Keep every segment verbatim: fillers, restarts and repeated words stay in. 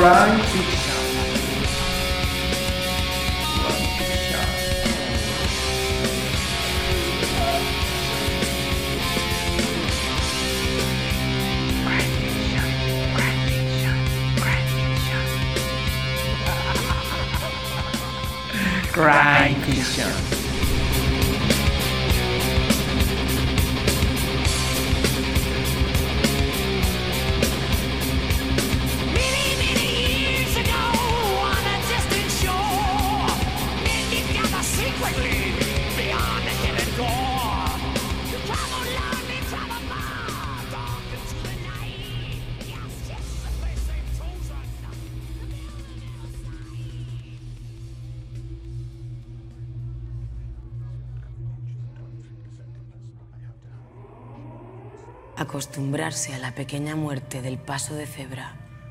Crime Fiction. Crime Fiction. Acostumbrarse a la pequeña muerte del paso de cebra.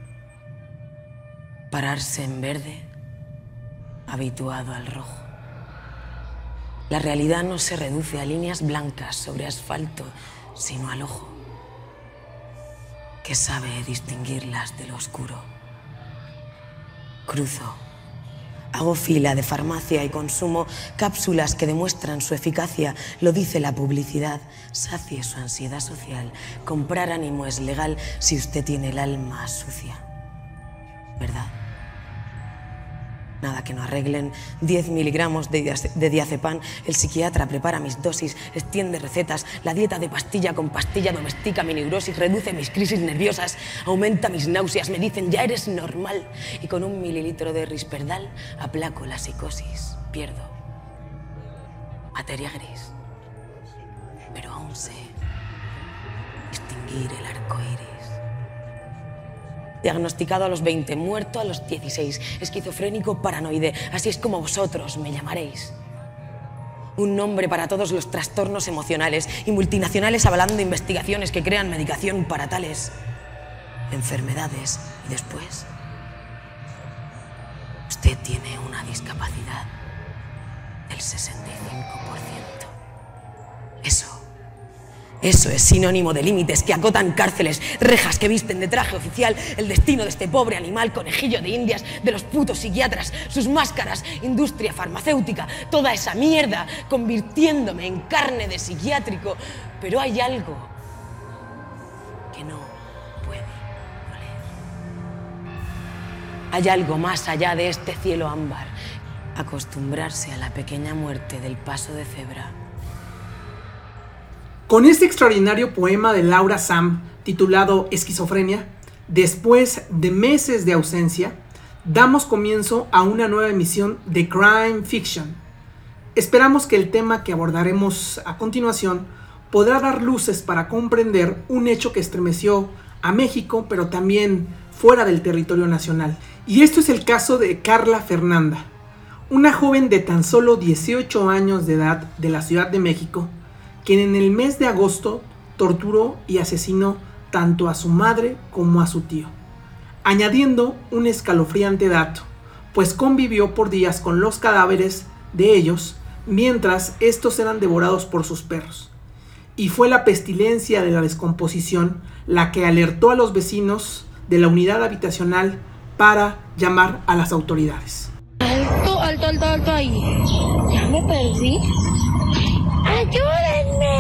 Pararse en verde, habituado al rojo. La realidad no se reduce a líneas blancas sobre asfalto, sino al ojo, que sabe distinguirlas de lo oscuro. Cruzo. Hago fila de farmacia y consumo cápsulas que demuestran su eficacia. Lo dice la publicidad. Sacie su ansiedad social. Comprar ánimo es legal si usted tiene el alma sucia. ¿Verdad? Nada que no arreglen. diez miligramos de, de diazepam. El psiquiatra prepara mis dosis, extiende recetas. La dieta de pastilla con pastilla domestica mi neurosis, reduce mis crisis nerviosas, aumenta mis náuseas. Me dicen, ya eres normal. Y con un mililitro de Risperdal aplaco la psicosis. Pierdo materia gris. Pero aún sé distinguir el arco iris. Diagnosticado a los veinte, muerto a los dieciséis, esquizofrénico paranoide, así es como vosotros me llamaréis. Un nombre para todos los trastornos emocionales y multinacionales avalando investigaciones que crean medicación para tales enfermedades. Y después, usted tiene una discapacidad del sesenta y cinco por ciento. Eso. Eso es sinónimo de límites que acotan cárceles, rejas que visten de traje oficial, el destino de este pobre animal conejillo de indias, de los putos psiquiatras, sus máscaras, industria farmacéutica, toda esa mierda, convirtiéndome en carne de psiquiátrico. Pero hay algo que no puede doler. Hay algo más allá de este cielo ámbar. Acostumbrarse a la pequeña muerte del paso de cebra. Con este extraordinario poema de Laura Sam, titulado Esquizofrenia, después de meses de ausencia, damos comienzo a una nueva emisión de Crime Fiction. Esperamos que el tema que abordaremos a continuación podrá dar luces para comprender un hecho que estremeció a México, pero también fuera del territorio nacional. Y esto es el caso de Carla Fernanda, una joven de tan solo dieciocho años de edad de la Ciudad de México, quien en el mes de agosto torturó y asesinó tanto a su madre como a su tío, añadiendo un escalofriante dato, pues convivió por días con los cadáveres de ellos mientras estos eran devorados por sus perros. Y fue la pestilencia de la descomposición la que alertó a los vecinos de la unidad habitacional para llamar a las autoridades. Alto, alto, alto, alto ahí. Ya me perdí. ¡Ayúdenme!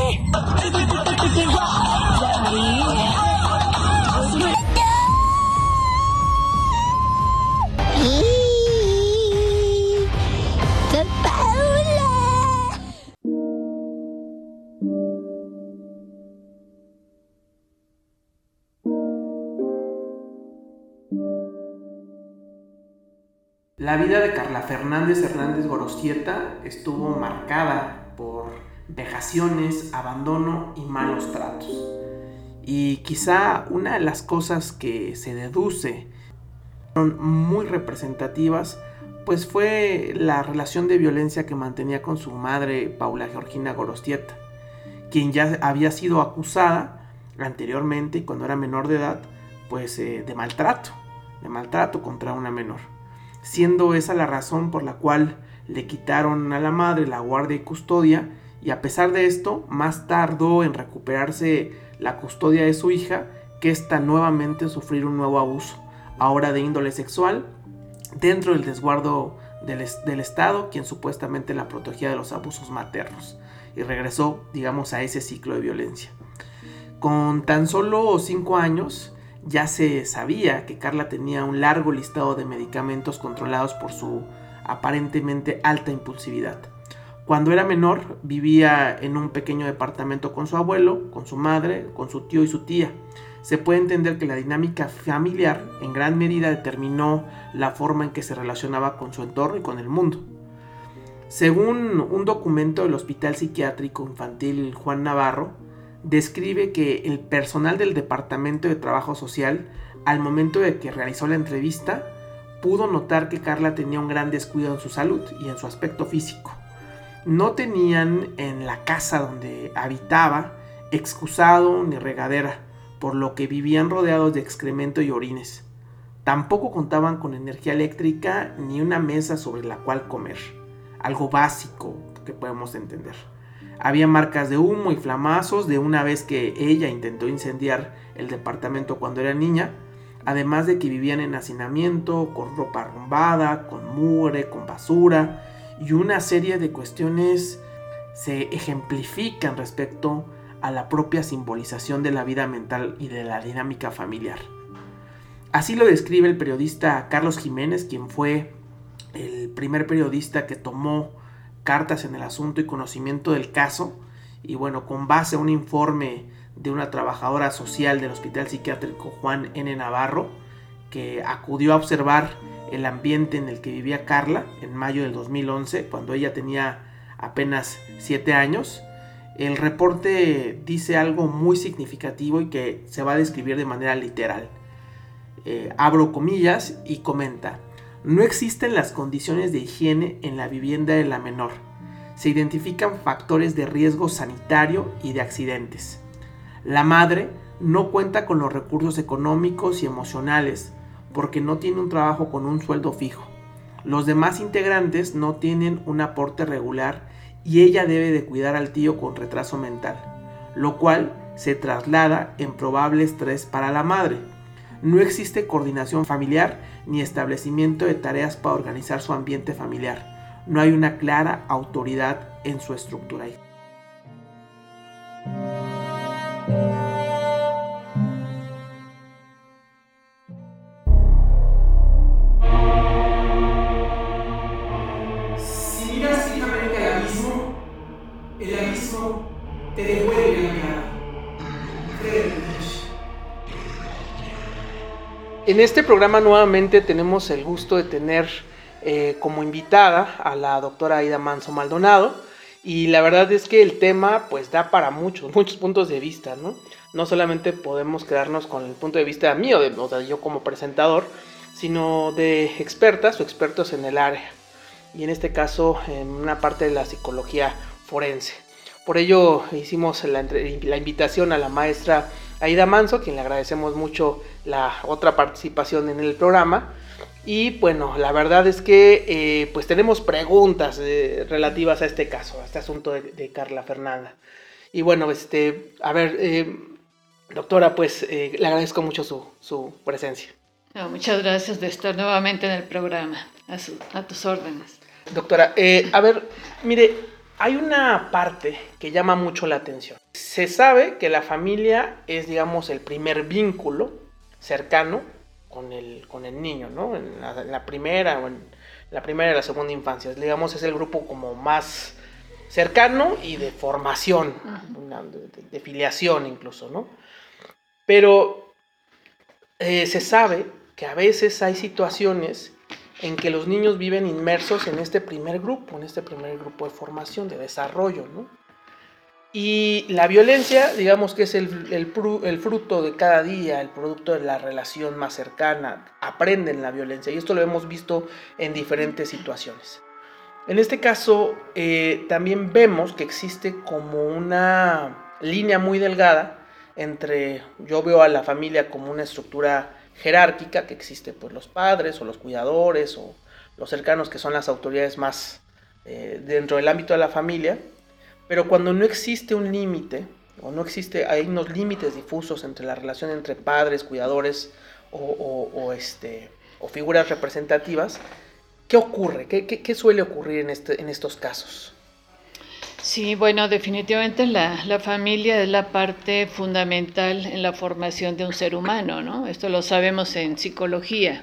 La vida de Carla Fernández Hernández Gorostieta estuvo marcada por vejaciones, abandono y malos tratos. Y quizá una de las cosas que se deduce son muy representativas, pues fue la relación de violencia que mantenía con su madre, Paula Georgina Gorostieta, quien ya había sido acusada anteriormente, cuando era menor de edad, pues eh, de maltrato, de maltrato contra una menor, siendo esa la razón por la cual le quitaron a la madre la guardia y custodia, y a pesar de esto, más tardó en recuperarse la custodia de su hija que esta nuevamente sufrir un nuevo abuso, ahora de índole sexual, dentro del resguardo del, del Estado, quien supuestamente la protegía de los abusos maternos, y regresó, digamos, a ese ciclo de violencia. Con tan solo cinco años ya se sabía que Carla tenía un largo listado de medicamentos controlados por su aparentemente alta impulsividad. Cuando era menor, vivía en un pequeño departamento con su abuelo, con su madre, con su tío y su tía. Se puede entender que la dinámica familiar en gran medida determinó la forma en que se relacionaba con su entorno y con el mundo. Según un documento del Hospital Psiquiátrico Infantil Juan Navarro, describe que el personal del Departamento de Trabajo Social, al momento de que realizó la entrevista, pudo notar que Carla tenía un gran descuido en su salud y en su aspecto físico. No tenían en la casa donde habitaba excusado ni regadera, por lo que vivían rodeados de excremento y orines. Tampoco contaban con energía eléctrica ni una mesa sobre la cual comer, algo básico que podemos entender. Había marcas de humo y flamazos de una vez que ella intentó incendiar el departamento cuando era niña, además de que vivían en hacinamiento, con ropa arrumbada, con mugre, con basura, y una serie de cuestiones se ejemplifican respecto a la propia simbolización de la vida mental y de la dinámica familiar. Así lo describe el periodista Carlos Jiménez, quien fue el primer periodista que tomó cartas en el asunto y conocimiento del caso, y bueno, con base a un informe de una trabajadora social del Hospital Psiquiátrico Juan N. Navarro, que acudió a observar el ambiente en el que vivía Carla en mayo del dos mil once, cuando ella tenía apenas siete años. El reporte dice algo muy significativo y que se va a describir de manera literal. Eh, abro comillas y comenta: no existen las condiciones de higiene en la vivienda de la menor. Se identifican factores de riesgo sanitario y de accidentes. La madre no cuenta con los recursos económicos y emocionales porque no tiene un trabajo con un sueldo fijo. Los demás integrantes no tienen un aporte regular y ella debe de cuidar al tío con retraso mental, lo cual se traslada en probable estrés para la madre. No existe coordinación familiar ni establecimiento de tareas para organizar su ambiente familiar. No hay una clara autoridad en su estructura. Si miras fijamente al abismo, el abismo te devuelve la mirada. Friedrich Nietzsche. En este programa nuevamente tenemos el gusto de tener eh, como invitada a la doctora Aida Manso Maldonado, y la verdad es que el tema pues da para muchos, muchos puntos de vista, ¿no? No solamente podemos quedarnos con el punto de vista mío, de, o sea, yo como presentador, sino de expertas o expertos en el área, y en este caso en una parte de la psicología forense. Por ello hicimos la, la invitación a la maestra Aida Manso, quien le agradecemos mucho la otra participación en el programa. Y bueno, la verdad es que eh, pues tenemos preguntas eh, relativas a este caso, a este asunto de, de Carla Fernanda. Y bueno, este, a ver, eh, doctora, pues eh, le agradezco mucho su, su presencia. No, muchas gracias de estar nuevamente en el programa, a, su, a tus órdenes. Doctora, eh, a ver, mire, hay una parte que llama mucho la atención. Se sabe que la familia es, digamos, el primer vínculo cercano con el, con el niño, ¿no? En la, en la primera o en la primera y la segunda infancia. Digamos, es el grupo como más cercano y de formación, uh-huh. de, de, de filiación incluso, ¿no? Pero eh, se sabe que a veces hay situaciones en que los niños viven inmersos en este primer grupo, en este primer grupo de formación, de desarrollo, ¿no? Y la violencia, digamos que es el, el, el fruto de cada día, el producto de la relación más cercana, aprenden la violencia, y esto lo hemos visto en diferentes situaciones. En este caso, eh, también vemos que existe como una línea muy delgada entre, yo veo a la familia como una estructura jerárquica, que existe pues los padres o los cuidadores o los cercanos, que son las autoridades más eh, dentro del ámbito de la familia, pero cuando no existe un límite o no existe, hay unos límites difusos entre la relación entre padres, cuidadores o, o, o, este, o figuras representativas, ¿qué ocurre? ¿Qué, qué, qué suele ocurrir en, este, en estos casos? Sí, bueno, definitivamente la, la familia es la parte fundamental en la formación de un ser humano, ¿no? Esto lo sabemos en psicología.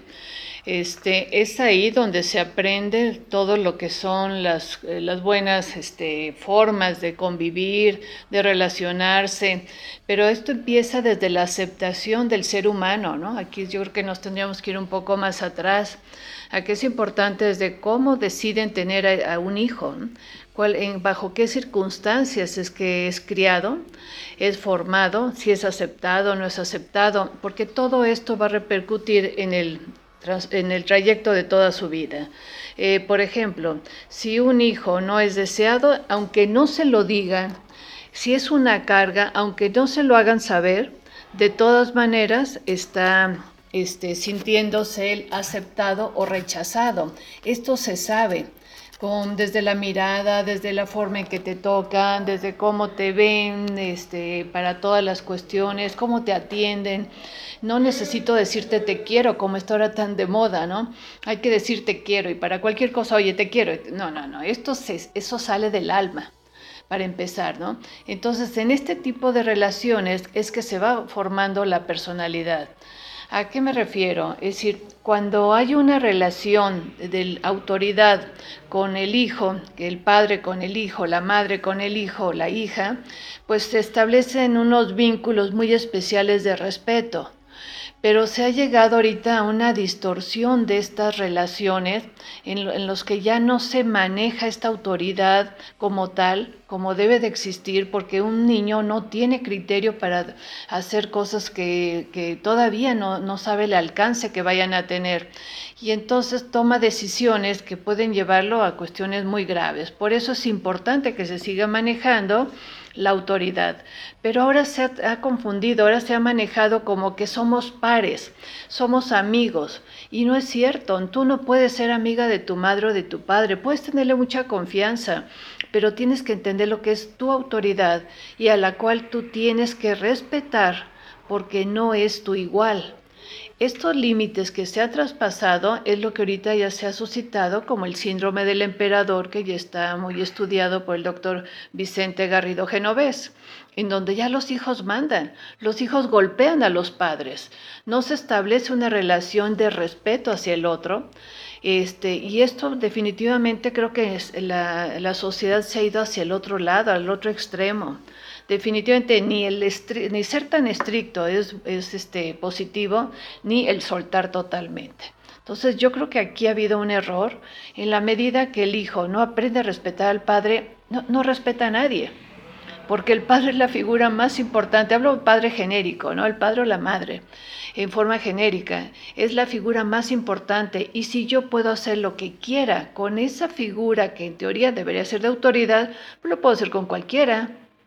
Este, es ahí donde se aprende todo lo que son las, las buenas este, formas de convivir, de relacionarse, pero esto empieza desde la aceptación del ser humano, ¿no? Aquí yo creo que nos tendríamos que ir un poco más atrás. Aquí es importante desde cómo deciden tener a, a un hijo, ¿no? Cuál, en, bajo qué circunstancias es que es criado, es formado, si es aceptado o no es aceptado, porque todo esto va a repercutir en el, en el trayecto de toda su vida. Eh, por ejemplo, si un hijo no es deseado, aunque no se lo digan, si es una carga, aunque no se lo hagan saber, de todas maneras está este, sintiéndose él aceptado o rechazado. Esto se sabe. Con, desde la mirada, desde la forma en que te tocan, desde cómo te ven este, para todas las cuestiones, cómo te atienden. No necesito decirte te quiero, como está ahora tan de moda, ¿no? Hay que decir te quiero y para cualquier cosa, oye, te quiero. No, no, no, esto se, eso sale del alma, para empezar, ¿no? Entonces, en este tipo de relaciones es que se va formando la personalidad. ¿A qué me refiero? Es decir, cuando hay una relación de autoridad con el hijo, el padre con el hijo, la madre con el hijo, la hija, pues se establecen unos vínculos muy especiales de respeto. Pero se ha llegado ahorita a una distorsión de estas relaciones en, en los que ya no se maneja esta autoridad como tal, como debe de existir, porque un niño no tiene criterio para hacer cosas que, que todavía no, no sabe el alcance que vayan a tener. Y entonces toma decisiones que pueden llevarlo a cuestiones muy graves. Por eso es importante que se siga manejando la autoridad, pero ahora se ha, ha confundido, ahora se ha manejado como que somos pares, somos amigos, y no es cierto. Tú no puedes ser amiga de tu madre o de tu padre, puedes tenerle mucha confianza, pero tienes que entender lo que es tu autoridad y a la cual tú tienes que respetar porque no es tu igual. Estos límites que se han traspasado es lo que ahorita ya se ha suscitado como el síndrome del emperador, que ya está muy estudiado por el doctor Vicente Garrido Genovés, en donde ya los hijos mandan, los hijos golpean a los padres, no se establece una relación de respeto hacia el otro. Este, y esto definitivamente creo que es la, la sociedad se ha ido hacia el otro lado, al otro extremo. Definitivamente ni el estri- ni ser tan estricto es, es este, positivo, ni el soltar totalmente. Entonces yo creo que aquí ha habido un error en la medida que el hijo no aprende a respetar al padre, no, no respeta a nadie, porque el padre es la figura más importante. Hablo padre genérico, ¿no? El padre o la madre, en forma genérica, es la figura más importante, y si yo puedo hacer lo que quiera con esa figura que en teoría debería ser de autoridad, pues lo puedo hacer con cualquiera.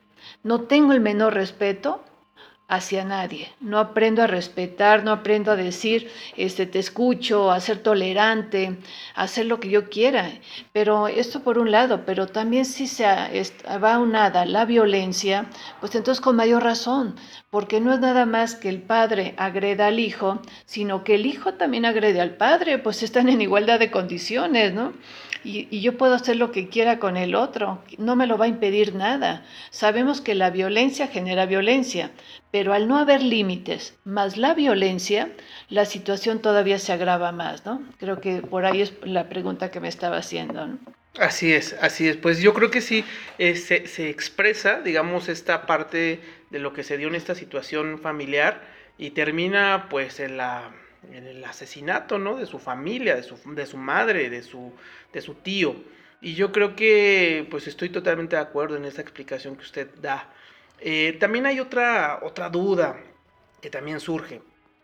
No tengo el menor respeto hacia nadie, no aprendo a respetar, no aprendo a decir, este, te escucho, a ser tolerante, a hacer lo que yo quiera. Pero esto por un lado, pero también si se va aunada la violencia, pues entonces con mayor razón, porque no es nada más que el padre agreda al hijo, sino que el hijo también agrede al padre, pues están en igualdad de condiciones, ¿no? Y, y yo puedo hacer lo que quiera con el otro, no me lo va a impedir nada. Sabemos que la violencia genera violencia, pero al no haber límites más la violencia, la situación todavía se agrava más, ¿no? Creo que por ahí es la pregunta que me estaba haciendo, ¿no? Así es, así es. Pues yo creo que sí eh, se, se expresa, digamos, esta parte de lo que se dio en esta situación familiar y termina pues en la... en el asesinato, ¿no? De su familia, de su, de su madre, de su, de su tío. Y yo creo que, pues estoy totalmente de acuerdo en esta explicación que usted da. Eh, también hay otra, otra duda que también surge.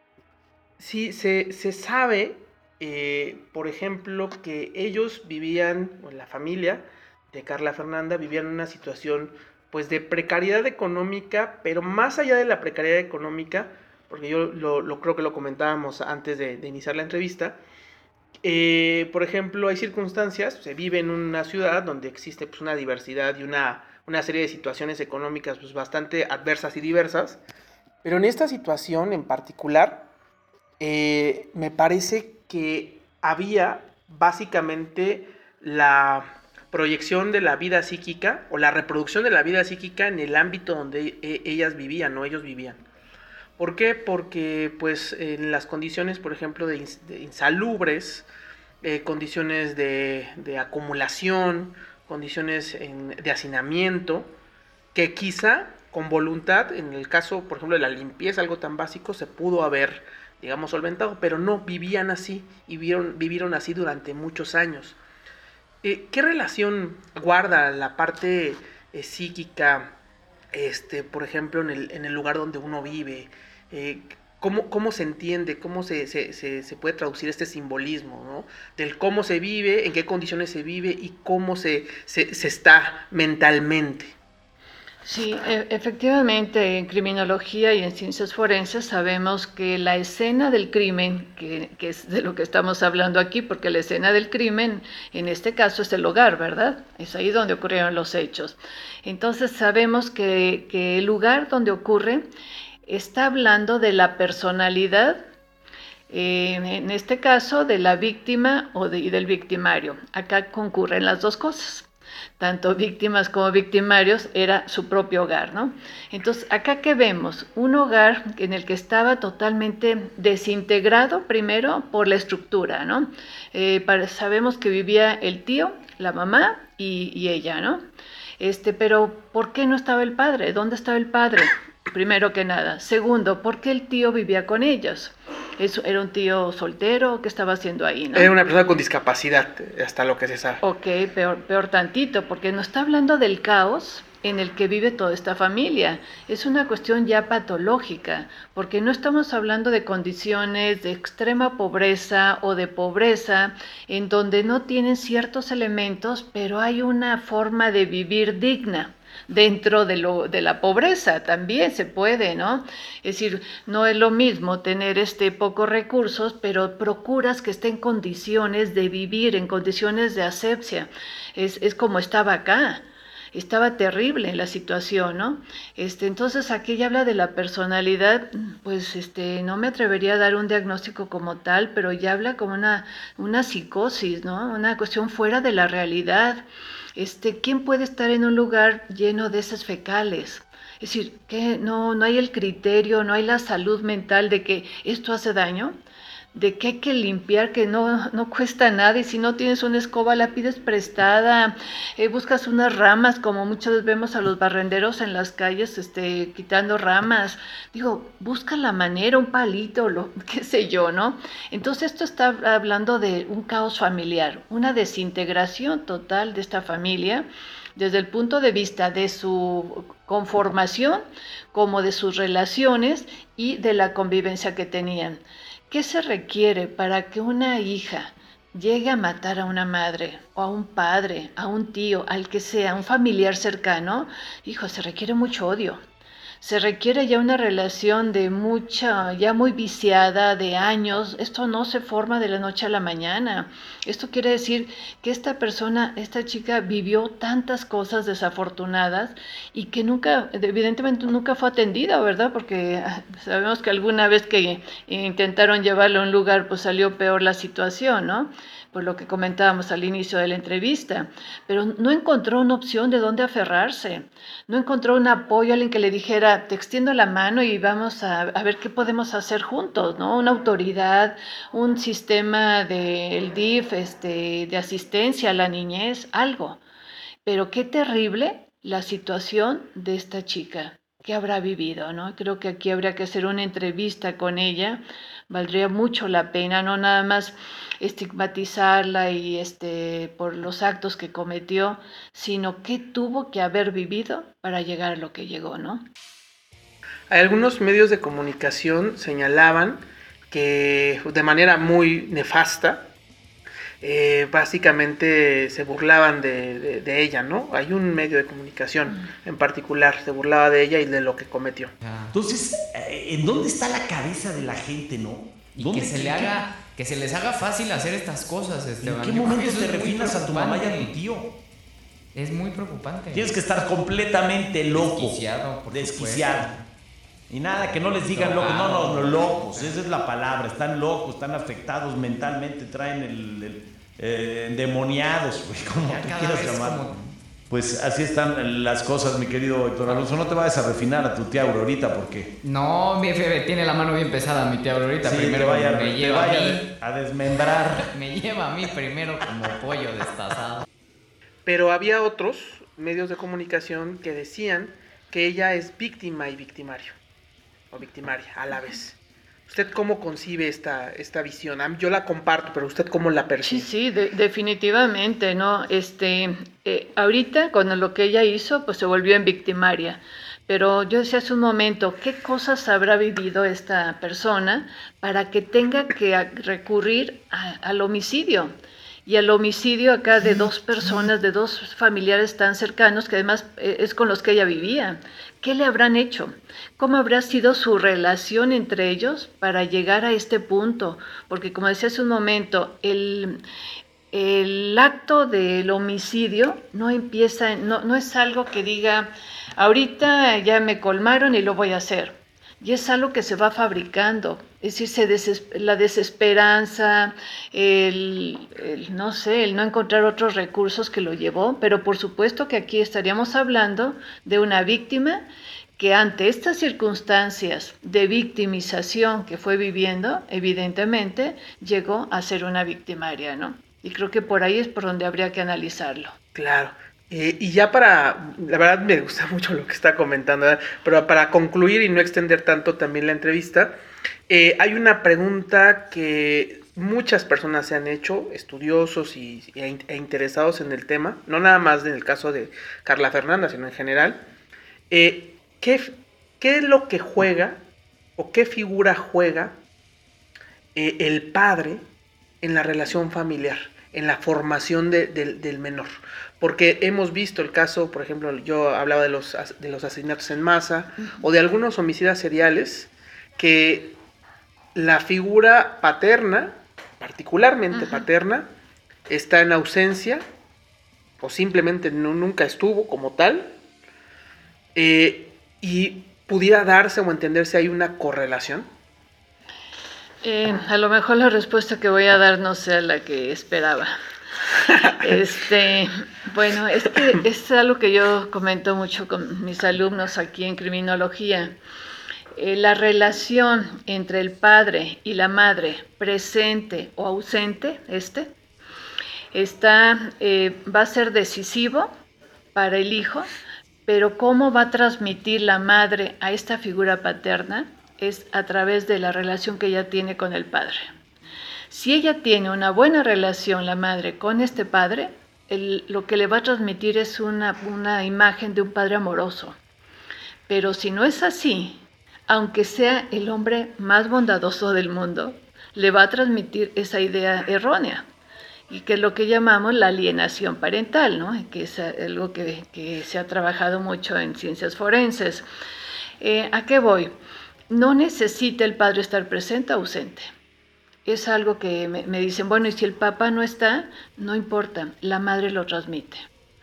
Sí, se, se sabe, eh, por ejemplo, que ellos vivían, o la familia de Carla Fernanda, vivían en una situación, pues, de precariedad económica, pero más allá de la precariedad económica, porque yo lo, lo creo que lo comentábamos antes de, de iniciar la entrevista, eh, por ejemplo, hay circunstancias, se vive en una ciudad donde existe pues, una diversidad y una, una serie de situaciones económicas pues, bastante adversas y diversas, pero en esta situación en particular, eh, me parece que había básicamente la proyección de la vida psíquica o la reproducción de la vida psíquica en el ámbito donde e- ellas vivían o ellos vivían. ¿Por qué? Porque pues en las condiciones, por ejemplo, de, ins- de insalubres, eh, condiciones de, de acumulación, condiciones en- de hacinamiento, que quizá con voluntad, en el caso, por ejemplo, de la limpieza, algo tan básico, se pudo haber, digamos, solventado, pero no, vivían así y vivieron, vivieron así durante muchos años. Eh, ¿Qué relación guarda la parte eh, psíquica, este, por ejemplo, en el, en el lugar donde uno vive? Eh, ¿cómo, ¿Cómo se entiende, cómo se, se, se, se puede traducir este simbolismo, ¿no? Del cómo se vive, en qué condiciones se vive y cómo se, se, se está mentalmente? Sí, e- efectivamente, en criminología y en ciencias forenses sabemos que la escena del crimen, que, que es de lo que estamos hablando aquí, porque la escena del crimen en este caso es el hogar, ¿verdad? Es ahí donde ocurrieron los hechos. Entonces sabemos que, que el lugar donde ocurre está hablando de la personalidad, eh, en este caso de la víctima o de- y del victimario. Acá concurren las dos cosas. Tanto víctimas como victimarios era su propio hogar, ¿no? Entonces, acá que vemos un hogar en el que estaba totalmente desintegrado primero por la estructura, ¿no? Eh, para- sabemos que vivía el tío, la mamá y, y ella, ¿no? Este, pero ¿por qué no estaba el padre? ¿Dónde estaba el padre? Primero que nada. Segundo, ¿por qué el tío vivía con ellos? Eso, ¿era un tío soltero? ¿Qué estaba haciendo ahí, no? Era una persona con discapacidad, hasta lo que se sabe. Ok, peor, peor tantito, porque nos está hablando del caos en el que vive toda esta familia. Es una cuestión ya patológica, porque no estamos hablando de condiciones de extrema pobreza o de pobreza en donde no tienen ciertos elementos, pero hay una forma de vivir digna. Dentro de, lo, de la pobreza también se puede, ¿no? Es decir, no es lo mismo tener este pocos recursos, pero procuras que esté en condiciones de vivir, en condiciones de asepsia. Es, es como estaba acá. Estaba terrible la situación, ¿no? Este, entonces aquí ya habla de la personalidad, pues este, no me atrevería a dar un diagnóstico como tal, pero ya habla como una, una psicosis, ¿no? Una cuestión fuera de la realidad. Este, ¿quién puede estar en un lugar lleno de heces fecales? Es decir, que no, no hay el criterio, no hay la salud mental de que esto hace daño, de que hay que limpiar, que no, no cuesta nada, y si no tienes una escoba la pides prestada, eh, buscas unas ramas, como muchas veces vemos a los barrenderos en las calles este, quitando ramas. Digo, busca la manera, un palito, lo, qué sé yo, ¿no? Entonces esto está hablando de un caos familiar, una desintegración total de esta familia, desde el punto de vista de su conformación, como de sus relaciones y de la convivencia que tenían. ¿Qué se requiere para que una hija llegue a matar a una madre o a un padre, a un tío, al que sea, un familiar cercano? Hijo, se requiere mucho odio. Se requiere ya una relación de mucha, ya muy viciada, de años. Esto no se forma de la noche a la mañana. Esto quiere decir que esta persona, esta chica vivió tantas cosas desafortunadas y que nunca, evidentemente nunca fue atendida, ¿verdad? Porque sabemos que alguna vez que intentaron llevarla a un lugar, pues salió peor la situación, ¿no? Por lo que comentábamos al inicio de la entrevista, pero no encontró una opción de dónde aferrarse, no encontró un apoyo, alguien que le dijera, te extiendo la mano y vamos a, a ver qué podemos hacer juntos, ¿no? Una autoridad, un sistema del D I F, este, de asistencia a la niñez, algo. Pero qué terrible la situación de esta chica, que habrá vivido, ¿no? Creo que aquí habría que hacer una entrevista con ella, valdría mucho la pena, no nada más estigmatizarla y este por los actos que cometió, sino qué tuvo que haber vivido para llegar a lo que llegó, ¿no? Algunos medios de comunicación señalaban que de manera muy nefasta, eh, básicamente se burlaban de, de, de ella, ¿no? Hay un medio de comunicación mm. en particular, se burlaba de ella y de lo que cometió. Entonces, ¿en dónde está la cabeza de la gente, no? Y que se, le haga, que se les haga fácil hacer estas cosas, Esteban. ¿En qué momento te refieres a tu mamá y a tu tío? Es muy preocupante. Tienes que estar completamente loco. Desquiciado, por Desquiciado. Y nada, que no les digan locos, no, no, no, locos, esa es la palabra, están locos, están afectados mentalmente, traen el, el eh, endemoniados, güey, como tú quieras llamarlo. Como... Pues así están las cosas, mi querido Héctor Alonso. No te vayas a refinar a tu tía Aurorita, porque... No, mi jefe tiene la mano bien pesada, mi tía Aurorita. Sí, primero te vaya, me te lleva vaya a mí. a desmembrar. Me lleva a mí primero como pollo destazado. Pero había otros medios de comunicación que decían que ella es víctima y victimario, o victimaria a la vez. ¿Usted cómo concibe esta, esta visión? Yo la comparto, pero ¿usted cómo la percibe? Sí, sí, de, definitivamente, ¿no? Este, eh, ahorita, con lo que ella hizo, pues se volvió en victimaria. Pero yo decía hace un momento, ¿qué cosas habrá vivido esta persona para que tenga que recurrir a, al homicidio? Y al homicidio acá de dos personas, de dos familiares tan cercanos, que además es con los que ella vivía. ¿Qué le habrán hecho? ¿Cómo habrá sido su relación entre ellos para llegar a este punto? Porque como decía hace un momento, el, el acto del homicidio no empieza, no, no es algo que diga, ahorita ya me colmaron y lo voy a hacer. Y es algo que se va fabricando, es decir, se desesper- la desesperanza, el, el, no sé, el no encontrar otros recursos que lo llevó, pero por supuesto que aquí estaríamos hablando de una víctima que ante estas circunstancias de victimización que fue viviendo, evidentemente llegó a ser una victimaria, ¿no? Y creo que por ahí es por donde habría que analizarlo. Claro. Eh, y ya para, la verdad me gusta mucho lo que está comentando, ¿verdad? Pero para concluir y no extender tanto también la entrevista, eh, hay una pregunta que muchas personas se han hecho, estudiosos y, e, e interesados en el tema, no nada más en el caso de Carla Fernanda, sino en general. Eh, ¿qué, ¿Qué es lo que juega o qué figura juega eh, el padre en la relación familiar, en la formación de, de, del menor? Porque hemos visto el caso, por ejemplo, yo hablaba de los, de los asesinatos en masa, uh-huh, o de algunos homicidas seriales, que la figura paterna, particularmente uh-huh, paterna, está en ausencia, o simplemente no, nunca estuvo como tal, eh, y pudiera darse o entenderse ahí una correlación. Eh, a lo mejor la respuesta que voy a dar no sea la que esperaba. Este, bueno, es que es algo que yo comento mucho con mis alumnos aquí en criminología. Eh, la relación entre el padre y la madre, presente o ausente, este, está, eh, va a ser decisivo para el hijo, pero cómo va a transmitir la madre a esta figura paterna es a través de la relación que ella tiene con el padre. Si ella tiene una buena relación, la madre, con este padre, el, lo que le va a transmitir es una, una imagen de un padre amoroso. Pero si no es así, aunque sea el hombre más bondadoso del mundo, le va a transmitir esa idea errónea, y que es lo que llamamos la alienación parental, ¿no? Que es algo que, que se ha trabajado mucho en ciencias forenses. Eh, ¿A qué voy? No necesita el padre estar presente o ausente. Es algo que me, me dicen, bueno, y si el papá no está, no importa, la madre lo transmite.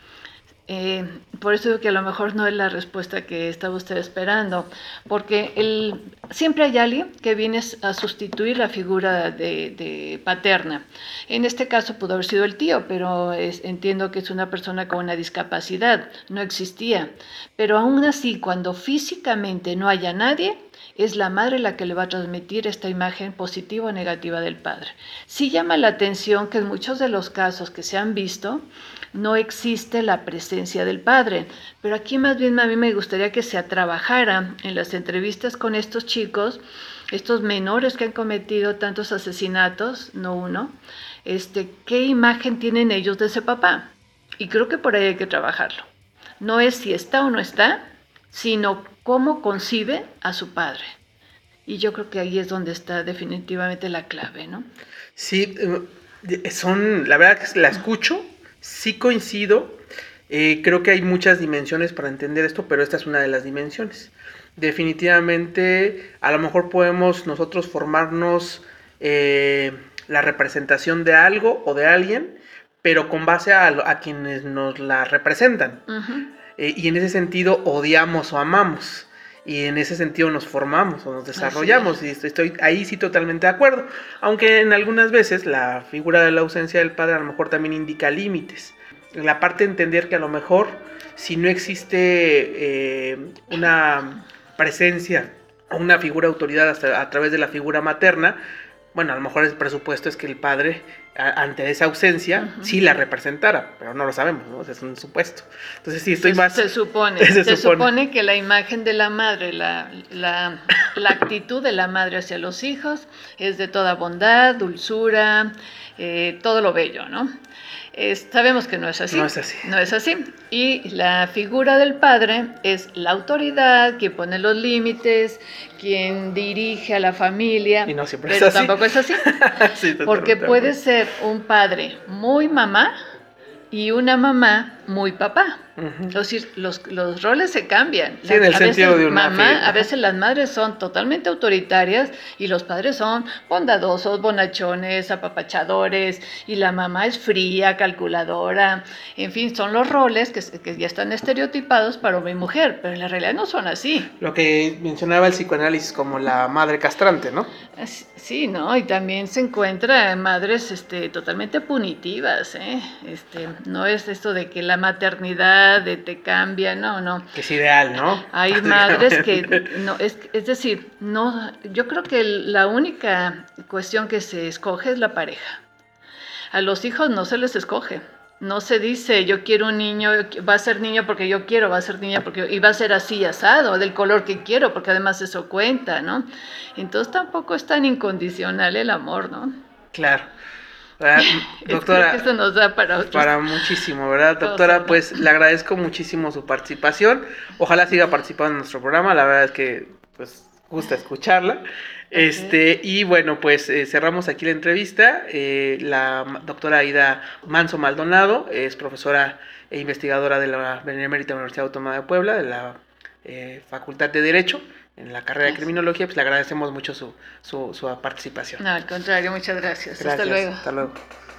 Eh, por eso digo que a lo mejor no es la respuesta que estaba usted esperando, porque el, siempre hay alguien que viene a sustituir la figura de, de paterna. En este caso pudo haber sido el tío, pero es, entiendo que es una persona con una discapacidad, no existía. Pero aún así, cuando físicamente no haya nadie, es la madre la que le va a transmitir esta imagen positiva o negativa del padre. Sí llama la atención que en muchos de los casos que se han visto no existe la presencia del padre, pero aquí más bien a mí me gustaría que se trabajara en las entrevistas con estos chicos, estos menores que han cometido tantos asesinatos, no uno, este, ¿qué imagen tienen ellos de ese papá? Y creo que por ahí hay que trabajarlo. No es si está o no está, sino cómo concibe a su padre. Y yo creo que ahí es donde está definitivamente la clave, ¿no? Sí, son, la verdad que la escucho, sí coincido, eh, creo que hay muchas dimensiones para entender esto, pero esta es una de las dimensiones. Definitivamente, a lo mejor podemos nosotros formarnos eh, la representación de algo o de alguien, pero con base a, a quienes nos la representan. Uh-huh. Eh, y en ese sentido odiamos o amamos. y en ese sentido nos formamos o nos desarrollamos, y estoy ahí sí totalmente de acuerdo, aunque en algunas veces la figura de la ausencia del padre a lo mejor también indica límites, la parte de entender que a lo mejor si no existe eh, una presencia o una figura de autoridad hasta a través de la figura materna, bueno, a lo mejor el presupuesto es que el padre, a, ante esa ausencia, uh-huh. sí la representara, pero no lo sabemos, ¿no? Es un supuesto. Entonces sí, estoy se, más... Se supone, se, se supone. supone que la imagen de la madre, la, la, la actitud de la madre hacia los hijos es de toda bondad, dulzura, eh, todo lo bello, ¿no? Es, sabemos que no es así. No es así. No es así. Y la figura del padre es la autoridad, quien pone los límites, quien dirige a la familia. Y no siempre pero es así. tampoco es así. Sí, porque puede ser un padre muy mamá y una mamá muy papá. Uh-huh. Es decir, los, los roles se cambian. Sí, en el a sentido veces de una mamá, fe, a veces las madres son totalmente autoritarias y los padres son bondadosos, bonachones, apapachadores, y la mamá es fría, calculadora. En fin, son los roles que, que ya están estereotipados para hombre y mujer, pero en la realidad no son así. Lo que mencionaba el psicoanálisis como la madre castrante, ¿no? Sí, ¿no? Y también se encuentra madres este, totalmente punitivas, ¿eh? Este, no es esto de que la maternidad de te cambia, no, no. Que es ideal, ¿no? Hay madres que, no, es, es decir, no, yo creo que la única cuestión que se escoge es la pareja. A los hijos no se les escoge. No se dice, yo quiero un niño, va a ser niño porque yo quiero, va a ser niña porque, y va a ser así asado, del color que quiero, porque además eso cuenta, ¿no? Entonces tampoco es tan incondicional el amor, ¿no? Claro. ¿Verdad? Doctora, creo que eso nos da para otros. Para muchísimo, ¿verdad? Doctora, pues le agradezco muchísimo su participación. Ojalá siga participando en nuestro programa, la verdad es que pues gusta escucharla. Okay. Este, y bueno, pues eh, cerramos aquí la entrevista. Eh, la doctora Aida Manso Maldonado es profesora e investigadora de la Benemérita Universidad Autónoma de Puebla, de la eh, Facultad de Derecho, en la carrera de Criminología. Pues le agradecemos mucho su, su, su participación. No, al contrario, muchas gracias. Gracias. Hasta luego. Hasta luego.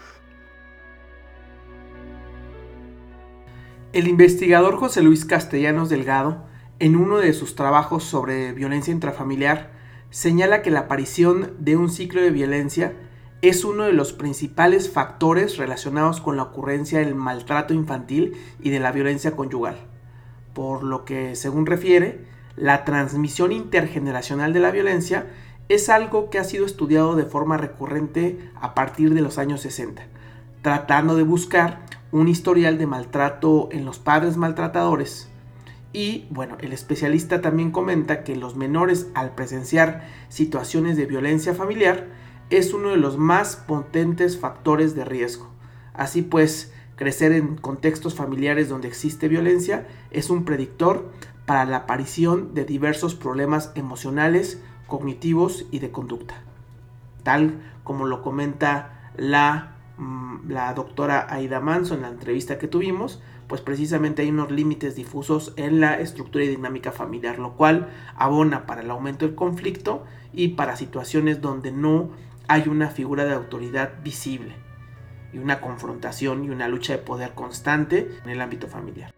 El investigador José Luis Castellanos Delgado, en uno de sus trabajos sobre violencia intrafamiliar, señala que la aparición de un ciclo de violencia es uno de los principales factores relacionados con la ocurrencia del maltrato infantil y de la violencia conyugal, por lo que, según refiere, la transmisión intergeneracional de la violencia es algo que ha sido estudiado de forma recurrente a partir de los años sesenta, tratando de buscar un historial de maltrato en los padres maltratadores. Y bueno, el especialista también comenta que los menores, al presenciar situaciones de violencia familiar, es uno de los más potentes factores de riesgo. Así pues, crecer en contextos familiares donde existe violencia es un predictor para la aparición de diversos problemas emocionales, cognitivos y de conducta. Tal como lo comenta la, la doctora Aida Manso en la entrevista que tuvimos, pues precisamente hay unos límites difusos en la estructura y dinámica familiar, lo cual abona para el aumento del conflicto y para situaciones donde no hay una figura de autoridad visible y una confrontación y una lucha de poder constante en el ámbito familiar.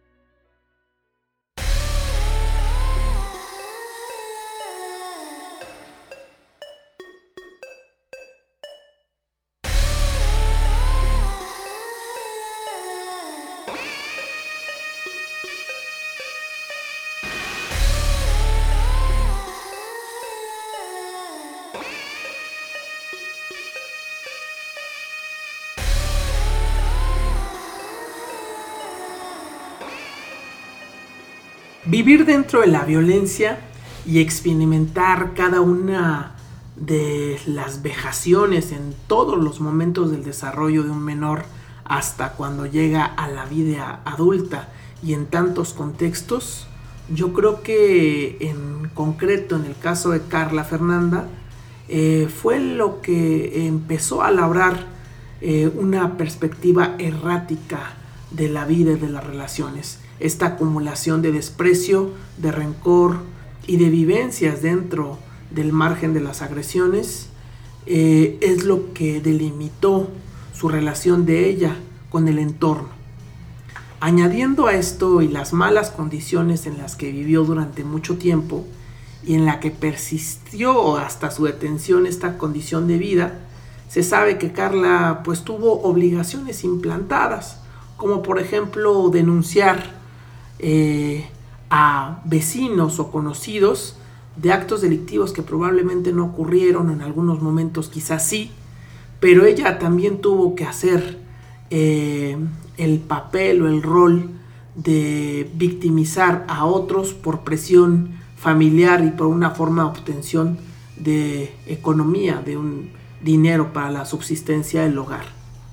Vivir dentro de la violencia y experimentar cada una de las vejaciones en todos los momentos del desarrollo de un menor hasta cuando llega a la vida adulta y en tantos contextos, yo creo que en concreto en el caso de Carla Fernanda eh, fue lo que empezó a labrar eh, una perspectiva errática de la vida y de las relaciones. Esta acumulación de desprecio, de rencor y de vivencias dentro del margen de las agresiones eh, es lo que delimitó su relación de ella con el entorno. Añadiendo a esto y las malas condiciones en las que vivió durante mucho tiempo, y en la que persistió hasta su detención esta condición de vida, se sabe que Carla pues tuvo obligaciones implantadas, como por ejemplo denunciar eh, a vecinos o conocidos de actos delictivos que probablemente no ocurrieron, en algunos momentos quizás sí, pero ella también tuvo que hacer eh, el papel o el rol de victimizar a otros por presión familiar y por una forma de obtención de economía, de un dinero para la subsistencia del hogar.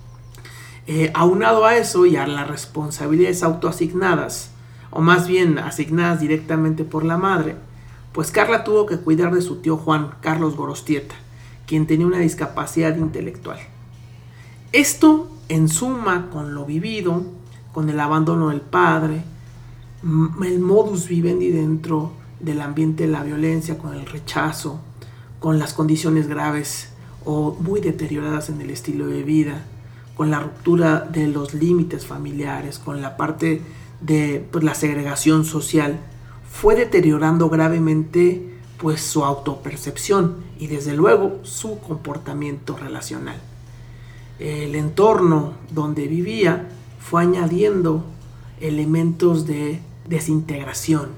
Eh, aunado a eso y a las responsabilidades autoasignadas, o más bien asignadas directamente por la madre, pues Carla tuvo que cuidar de su tío Juan Carlos Gorostieta, quien tenía una discapacidad intelectual. Esto, en suma con lo vivido, con el abandono del padre, el modus vivendi dentro del ambiente de la violencia, con el rechazo, con las condiciones graves o muy deterioradas en el estilo de vida, con la ruptura de los límites familiares, con la parte de pues, la segregación social, fue deteriorando gravemente pues, su autopercepción y desde luego su comportamiento relacional. El entorno donde vivía fue añadiendo elementos de desintegración,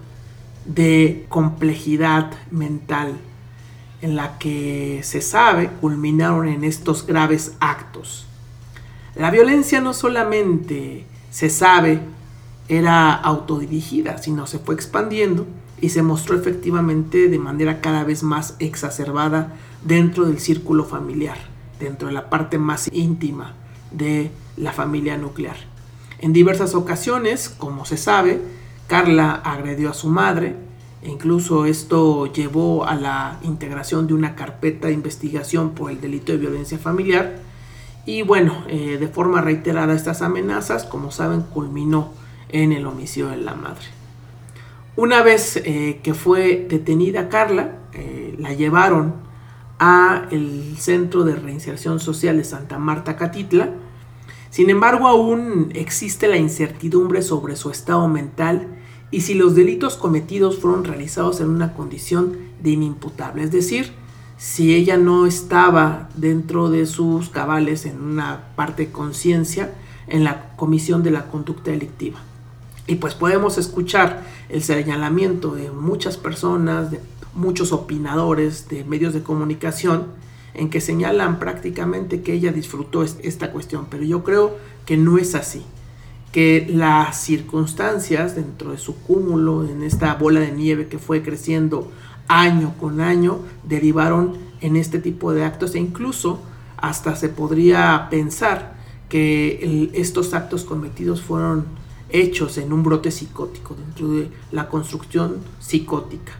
de complejidad mental, en la que se sabe culminaron en estos graves actos. La violencia no solamente se sabe era autodirigida, sino se fue expandiendo y se mostró efectivamente de manera cada vez más exacerbada dentro del círculo familiar, dentro de la parte más íntima de la familia nuclear. En diversas ocasiones, como se sabe, Carla agredió a su madre, e incluso esto llevó a la integración de una carpeta de investigación por el delito de violencia familiar. Y bueno, eh, de forma reiterada estas amenazas, como saben, culminó en el homicidio de la madre. Una vez eh, que fue detenida Carla, eh, la llevaron a el Centro de Reinserción Social de Santa Marta, Catitla. Sin embargo, aún existe la incertidumbre sobre su estado mental y si los delitos cometidos fueron realizados en una condición de inimputable, es decir, si ella no estaba dentro de sus cabales en una parte de conciencia en la comisión de la conducta delictiva. Y pues podemos escuchar el señalamiento de muchas personas, de muchos opinadores de medios de comunicación, en que señalan prácticamente que ella disfrutó esta cuestión, pero yo creo que no es así, que las circunstancias dentro de su cúmulo, en esta bola de nieve que fue creciendo año con año, derivaron en este tipo de actos e incluso hasta se podría pensar que el, estos actos cometidos fueron hechos en un brote psicótico, dentro de la construcción psicótica.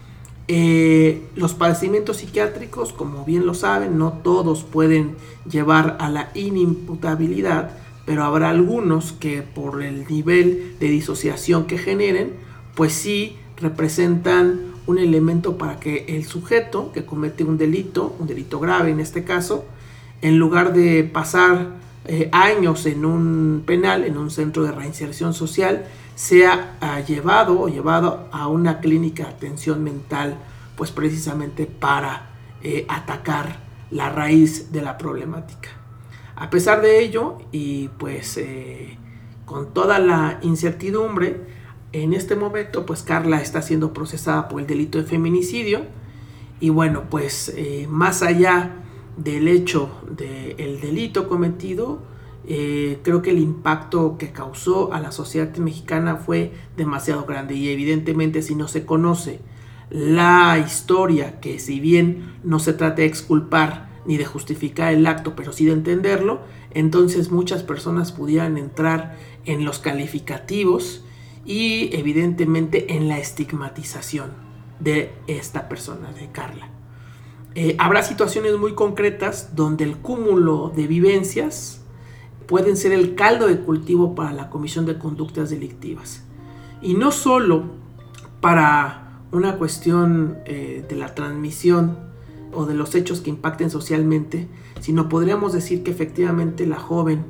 Eh, los padecimientos psiquiátricos, como bien lo saben, no todos pueden llevar a la inimputabilidad, pero habrá algunos que por el nivel de disociación que generen, pues sí representan un elemento para que el sujeto que comete un delito, un delito grave en este caso, en lugar de pasar eh, años en un penal, en un centro de reinserción social, sea uh, llevado o llevado a una clínica de atención mental, pues precisamente para eh, atacar la raíz de la problemática. A pesar de ello, y pues eh, con toda la incertidumbre, en este momento pues Carla está siendo procesada por el delito de feminicidio y bueno, pues eh, más allá del hecho del delito cometido, Eh, creo que el impacto que causó a la sociedad mexicana fue demasiado grande y evidentemente si no se conoce la historia, que si bien no se trata de exculpar ni de justificar el acto, pero sí de entenderlo, entonces muchas personas pudieran entrar en los calificativos y evidentemente en la estigmatización de esta persona, de Carla. Eh, habrá situaciones muy concretas donde el cúmulo de vivencias pueden ser el caldo de cultivo para la comisión de conductas delictivas. Y no solo para una cuestión eh, de la transmisión o de los hechos que impacten socialmente, sino podríamos decir que efectivamente la joven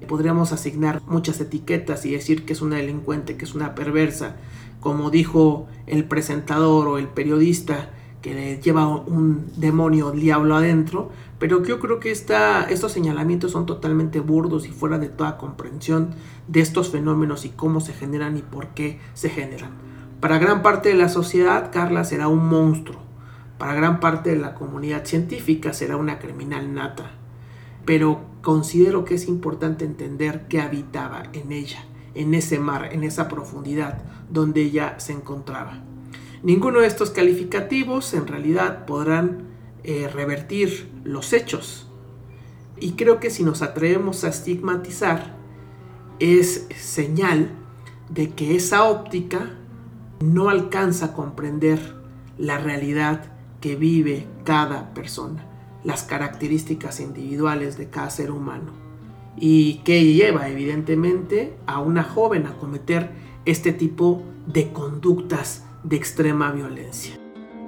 Podríamos asignar muchas etiquetas y decir que es una delincuente, que es una perversa, como dijo el presentador o el periodista, que lleva un demonio, un diablo adentro, pero yo creo que esta, estos señalamientos son totalmente burdos y fuera de toda comprensión de estos fenómenos y cómo se generan y por qué se generan. Para gran parte de la sociedad, Carla será un monstruo. Para gran parte de la comunidad científica será una criminal nata. Pero considero que es importante entender qué habitaba en ella, en ese mar, en esa profundidad donde ella se encontraba. Ninguno de estos calificativos en realidad podrán eh, revertir los hechos. Y creo que si nos atrevemos a estigmatizar, es señal de que esa óptica no alcanza a comprender la realidad que vive cada persona, las características individuales de cada ser humano, y que lleva evidentemente a una joven a cometer este tipo de conductas de extrema violencia.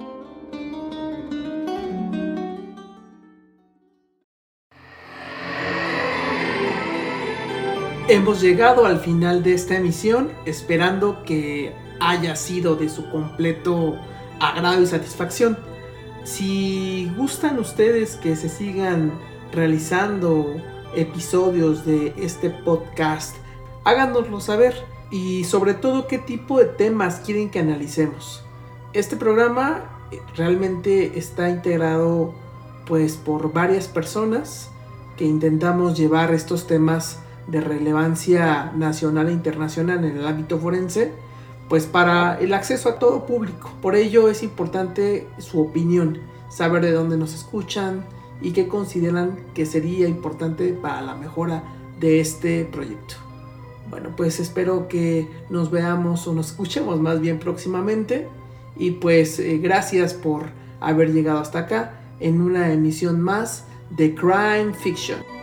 Hemos llegado al final de esta emisión, esperando que haya sido de su completo agrado y satisfacción. Si gustan ustedes que se sigan realizando episodios de este podcast, háganoslo saber. Y sobre todo qué tipo de temas quieren que analicemos. Este programa realmente está integrado pues por varias personas que intentamos llevar estos temas de relevancia nacional e internacional en el ámbito forense pues para el acceso a todo público. Por ello es importante su opinión, saber de dónde nos escuchan y qué consideran que sería importante para la mejora de este proyecto. Bueno, pues espero que nos veamos o nos escuchemos más bien próximamente. Y pues eh, gracias por haber llegado hasta acá en una emisión más de Crime Fiction.